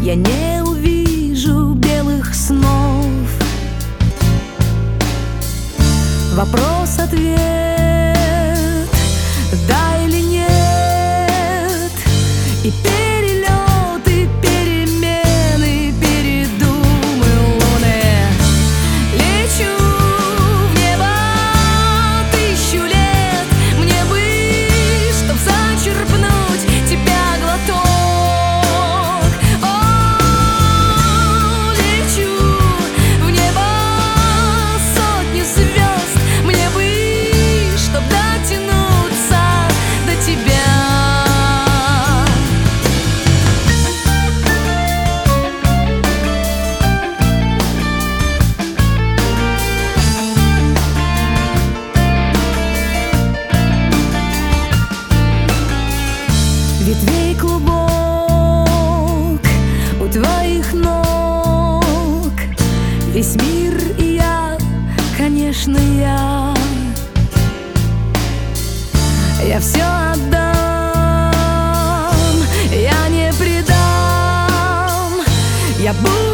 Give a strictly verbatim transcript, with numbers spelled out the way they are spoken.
я не увижу белых снов. Вопрос-ответ, да или нет, и перелеты, перемены, передумы луны. Лечу в небо тысячу лет, мне бы, чтоб зачерпнуть тебя глоток. О, лечу в небо сотни звезд, мне бы, чтоб дотянуться до тебя. Ветвей клубок у твоих ног, весь мир и я, конечно, я. Я все отдам, я не предам, я буду